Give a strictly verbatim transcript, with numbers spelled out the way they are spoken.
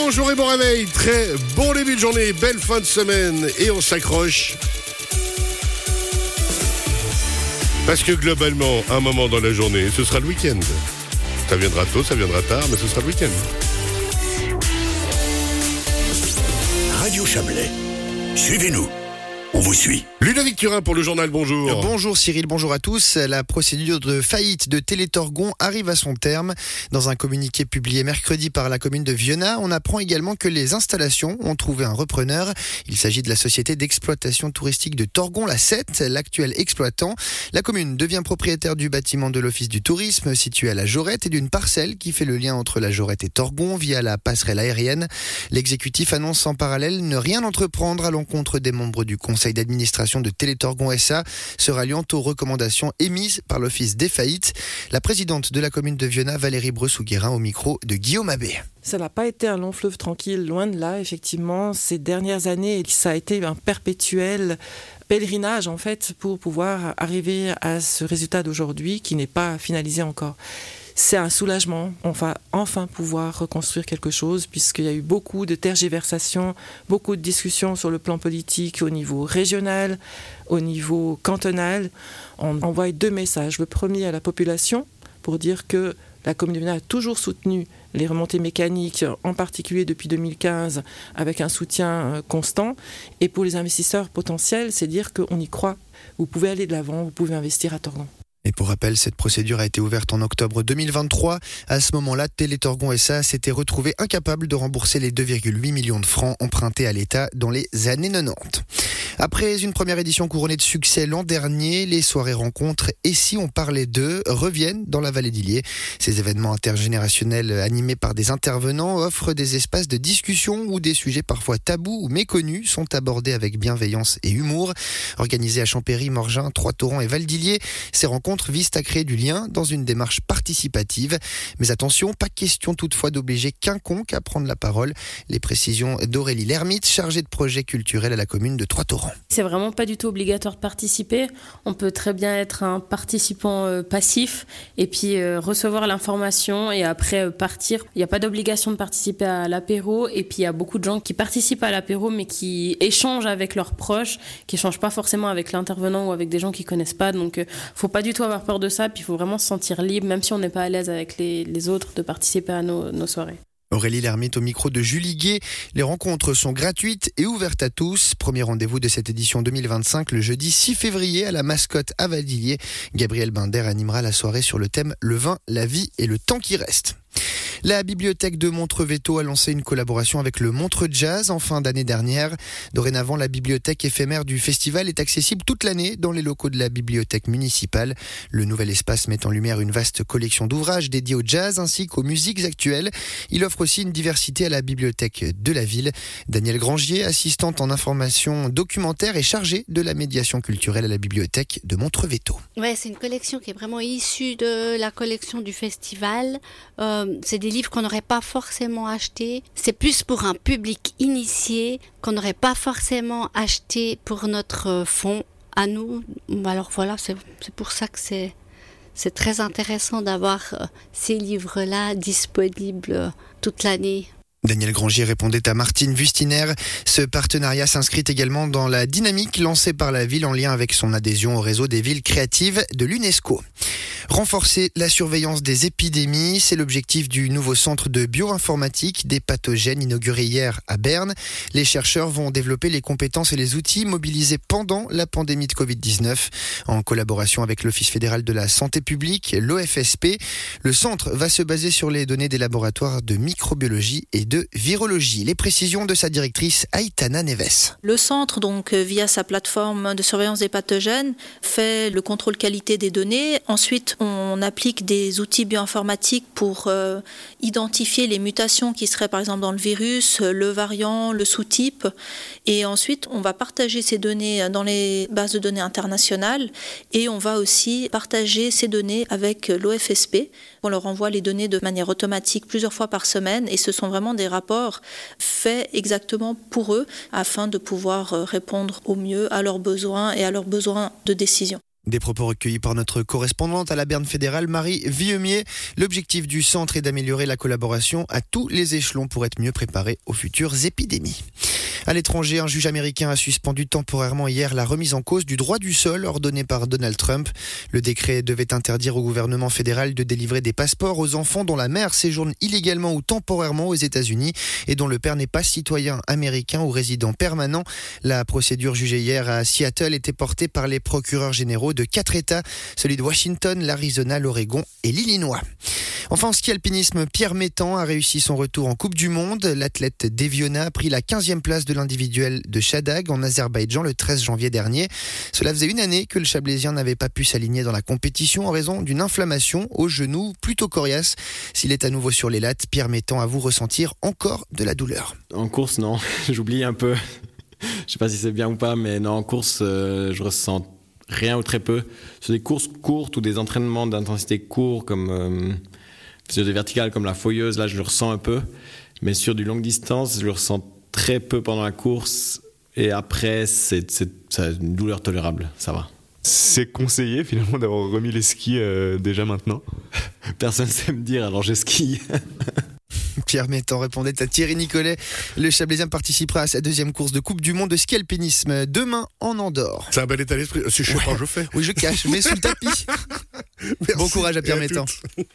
Bonjour et bon réveil, très bon début de journée, belle fin de semaine et on s'accroche. Parce que globalement, un moment dans la journée, ce sera le week-end. Ça viendra tôt, ça viendra tard, mais ce sera le week-end. Radio Chablais, suivez-nous. On vous suit. Ludovic Turin pour le journal, bonjour. Bonjour Cyril, bonjour à tous. La procédure de faillite de Télétorgon arrive à son terme. Dans un communiqué publié mercredi par la commune de Vionnat, on apprend également que les installations ont trouvé un repreneur. Il s'agit de la société d'exploitation touristique de Torgon, la sept, l'actuel exploitant. La commune devient propriétaire du bâtiment de l'Office du tourisme situé à la Jorette et d'une parcelle qui fait le lien entre la Jorette et Torgon via la passerelle aérienne. L'exécutif annonce en parallèle ne rien entreprendre à l'encontre des membres du conseil d'administration de Télétorgon S A, se ralliant aux recommandations émises par l'Office des faillites. La présidente de la commune de Vionnat, Valérie Bressou-Guérin, au micro de Guillaume Abbé. Ça n'a pas été un long fleuve tranquille, loin de là, effectivement. Ces dernières années, ça a été un perpétuel pèlerinage, en fait, pour pouvoir arriver à ce résultat d'aujourd'hui qui n'est pas finalisé encore. C'est un soulagement. On va enfin pouvoir reconstruire quelque chose puisqu'il y a eu beaucoup de tergiversations, beaucoup de discussions sur le plan politique au niveau régional, au niveau cantonal. On envoie deux messages. Le premier à la population pour dire que la commune de Vionnat a toujours soutenu les remontées mécaniques, en particulier depuis deux mille quinze, avec un soutien constant. Et pour les investisseurs potentiels, c'est dire qu'on y croit. Vous pouvez aller de l'avant, vous pouvez investir à Torgon. Et pour rappel, cette procédure a été ouverte en octobre deux mille vingt-trois. À ce moment-là, Télétorgon S A s'était retrouvé incapable de rembourser les deux virgule huit millions de francs empruntés à l'État dans les années quatre-vingt-dix. Après une première édition couronnée de succès l'an dernier, les soirées rencontres Et si on parlait d'eux reviennent dans la vallée d'Illiers. Ces événements intergénérationnels animés par des intervenants offrent des espaces de discussion où des sujets parfois tabous ou méconnus sont abordés avec bienveillance et humour. Organisés à Champéry, Morgin, Trois-Torrents et Val-d'Illiers, ces rencontres visent à créer du lien dans une démarche participative. Mais attention, pas question toutefois d'obliger quiconque à prendre la parole. Les précisions d'Aurélie Lermite, chargée de projet culturel à la commune de Trois-Torrents. C'est vraiment pas du tout obligatoire de participer. On peut très bien être un participant euh, passif et puis euh, recevoir l'information et après euh, partir. Il n'y a pas d'obligation de participer à l'apéro et puis il y a beaucoup de gens qui participent à l'apéro mais qui échangent avec leurs proches, qui échangent pas forcément avec l'intervenant ou avec des gens qu'ils connaissent pas. Donc euh, faut pas du tout avoir peur de ça. Puis il faut vraiment se sentir libre, même si on n'est pas à l'aise avec les, les autres, de participer à nos, nos soirées. Aurélie Lermite au micro de Julie Gué. Les rencontres sont gratuites et ouvertes à tous. Premier rendez-vous de cette édition deux mille vingt-cinq le jeudi six février à la Mascotte à Val-d'Illiers. Gabriel Binder animera la soirée sur le thème Le vin, la vie et le temps qui reste. La bibliothèque de Montreux-Véto a lancé une collaboration avec le Montreux Jazz en fin d'année dernière. Dorénavant, la bibliothèque éphémère du festival est accessible toute l'année dans les locaux de la bibliothèque municipale. Le nouvel espace met en lumière une vaste collection d'ouvrages dédiés au jazz ainsi qu'aux musiques actuelles. Il offre aussi une diversité à la bibliothèque de la ville. Danielle Grangier, assistante en information documentaire et chargée de la médiation culturelle à la bibliothèque de Montreux-Véto. Ouais, c'est une collection qui est vraiment issue de la collection du festival. Euh, c'est des livres qu'on n'aurait pas forcément achetés. C'est plus pour un public initié qu'on n'aurait pas forcément acheté pour notre fonds à nous. Alors voilà, c'est, c'est pour ça que c'est, c'est très intéressant d'avoir ces livres-là disponibles toute l'année. Daniel Grangier répondait à Martine Wustiner. Ce partenariat s'inscrit également dans la dynamique lancée par la ville en lien avec son adhésion au réseau des villes créatives de l'UNESCO. Renforcer la surveillance des épidémies, c'est l'objectif du nouveau centre de bioinformatique des pathogènes inauguré hier à Berne. Les chercheurs vont développer les compétences et les outils mobilisés pendant la pandémie de covid dix-neuf. En collaboration avec l'Office fédéral de la santé publique, l'O F S P, le centre va se baser sur les données des laboratoires de microbiologie et de virologie. Les précisions de sa directrice Aïtana Neves. Le centre, donc, via sa plateforme de surveillance des pathogènes, fait le contrôle qualité des données. Ensuite, on applique des outils bioinformatiques pour euh, identifier les mutations qui seraient par exemple dans le virus, le variant, le sous-type. Et ensuite, on va partager ces données dans les bases de données internationales et on va aussi partager ces données avec l'O F S P. On leur envoie les données de manière automatique plusieurs fois par semaine et ce sont vraiment des rapports faits exactement pour eux afin de pouvoir répondre au mieux à leurs besoins et à leurs besoins de décision. Des propos recueillis par notre correspondante à la Berne fédérale, Marie Villemier. L'objectif du centre est d'améliorer la collaboration à tous les échelons pour être mieux préparés aux futures épidémies. À l'étranger, un juge américain a suspendu temporairement hier la remise en cause du droit du sol ordonné par Donald Trump. Le décret devait interdire au gouvernement fédéral de délivrer des passeports aux enfants dont la mère séjourne illégalement ou temporairement aux États-Unis et dont le père n'est pas citoyen américain ou résident permanent. La procédure jugée hier à Seattle était portée par les procureurs généraux de quatre États, celui de Washington, l'Arizona, l'Oregon et l'Illinois. Enfin, en ski alpinisme, Pierre Métan a réussi son retour en Coupe du Monde. L'athlète d'Eviona a pris la quinzième place de l'individuel de Shadag en Azerbaïdjan le treize janvier dernier. Cela faisait une année que le Chablaisien n'avait pas pu s'aligner dans la compétition en raison d'une inflammation au genou plutôt coriace. S'il est à nouveau sur les lattes, Pierre Métan avoue ressentir encore de la douleur. En course, non. J'oublie un peu. Je sais pas si c'est bien ou pas, mais non, en course, euh, je ressens rien ou très peu. Sur des courses courtes ou des entraînements d'intensité courts comme euh, sur des verticales comme la foyeuse, là je le ressens un peu. Mais sur du longue distance, je le ressens très peu pendant la course. Et après, c'est, c'est, c'est une douleur tolérable, ça va. C'est conseillé finalement d'avoir remis les skis euh, déjà maintenant. Personne ne sait me dire, alors je skie. Pierre Métan répondait à Thierry Nicolet. Le Chablaisien participera à sa deuxième course de Coupe du Monde de ski alpinisme demain en Andorre. C'est un bel état d'esprit. Si je sais ouais. pas, je fais. Oui, je cache, mais sous le tapis. Bon courage à Pierre Métan.